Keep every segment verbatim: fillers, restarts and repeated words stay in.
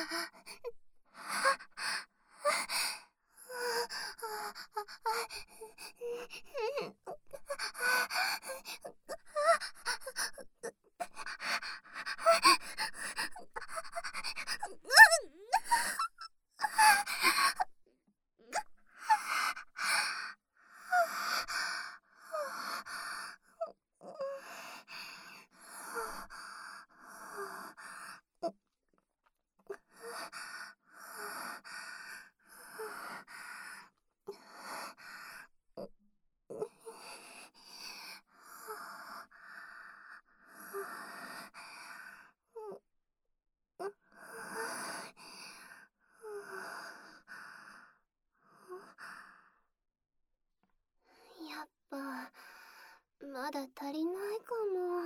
やっぱまだ足りないか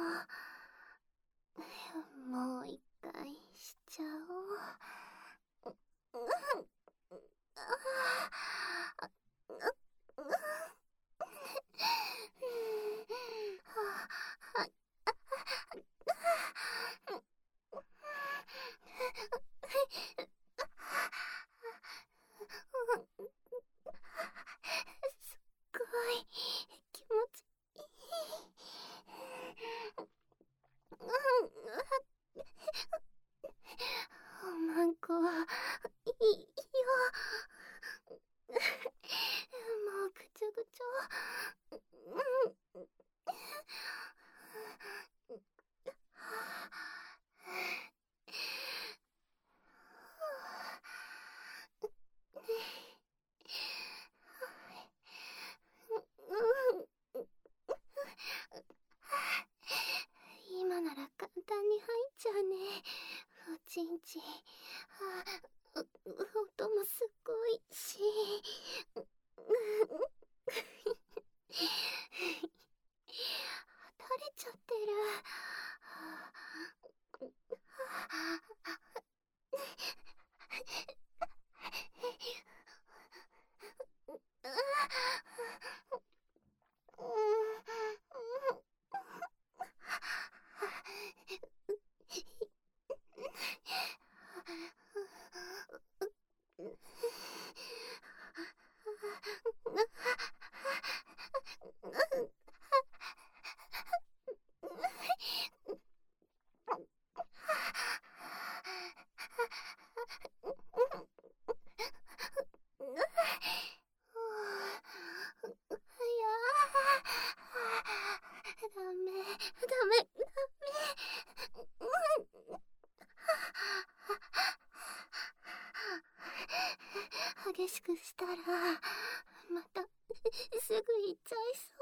も。もう一回しちゃおう。すっごい気持ちいい。おまんこいいよ。もうぐちょぐちょ。今なら簡単に入っちゃうね、おちんちん。あ、う音もすごいし。垂れちゃってる。ダメ、ダメ、ダメ。激しくしたらまたすぐ行っちゃいそう。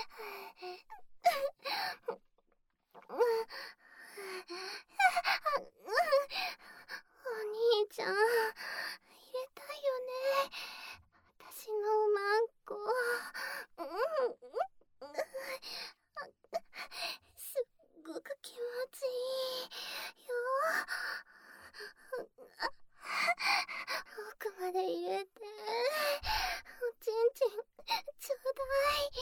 兄ちゃん、入れたいよね、私のマンコ。すっごく気持ちいいよ。奥まで入れて、おちんちんちょうだい。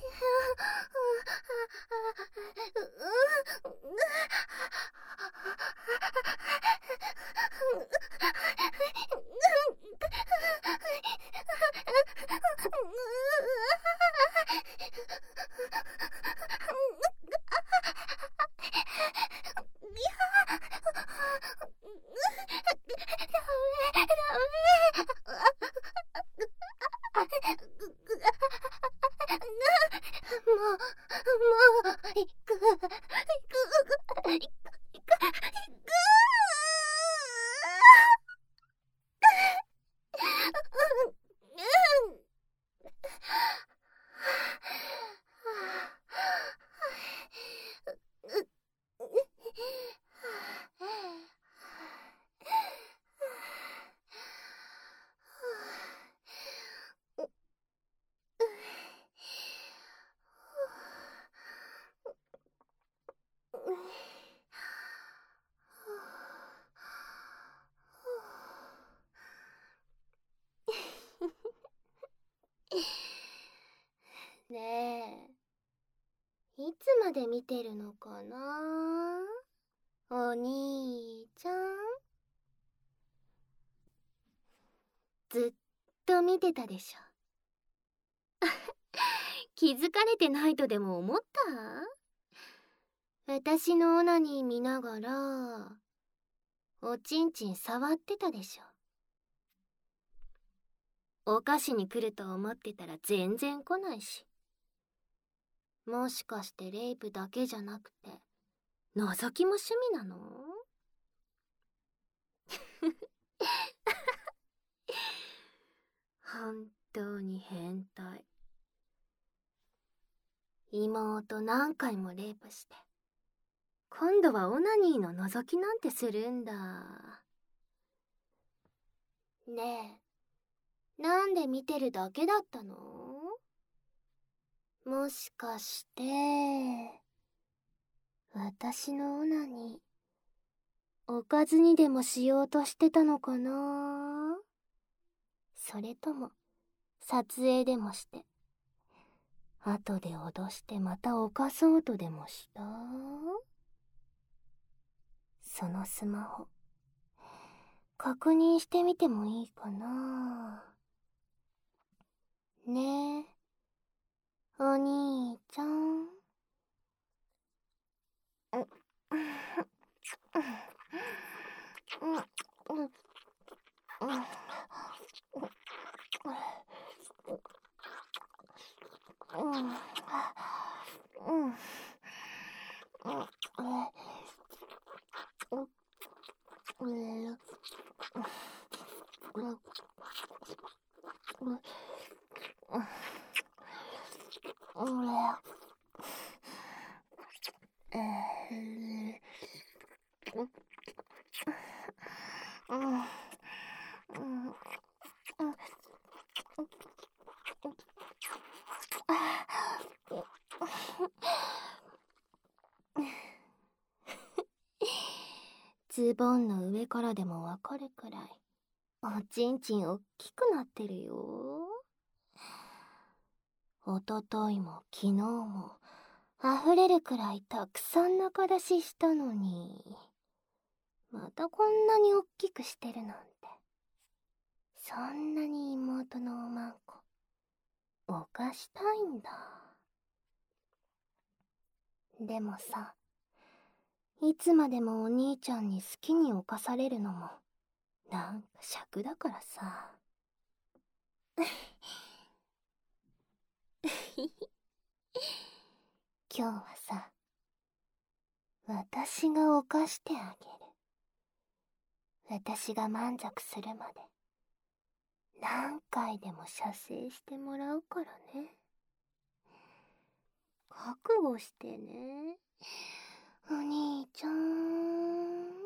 ねえ、いつまで見てるのかな、お兄ちゃん。ずっと見てたでしょ。気づかれてないとでも思った？私のオナニー見ながらおちんちん触ってたでしょ。お菓子に来ると思ってたら全然来ないし。もしかしてレイプだけじゃなくて覗きも趣味なの？本当に変態。妹何回もレイプして今度はオナニーの覗きなんてするんだ。ねえ、なんで見てるだけだったの？もしかして私のオナニーおかずにでもしようとしてたのかな？それとも撮影でもして後で脅してまた犯そうとでもした？そのスマホ確認してみてもいいかな？ねえ、お兄ちゃん。ズボンの上からでもわかるくらいおちんちんおっきくなってるよ。おとといも昨日も溢れるくらいたくさん中出ししたのにまたこんなにおっきくしてるなんて。そんなに妹のおまんこ犯したいんだ。でもさ、いつまでもお兄ちゃんに好きに侵されるのもなんか尺だからさ。今日はさ、私が犯してあげる。私が満足するまで何回でも射精してもらうからね。 覚悟してね。お兄ちゃん。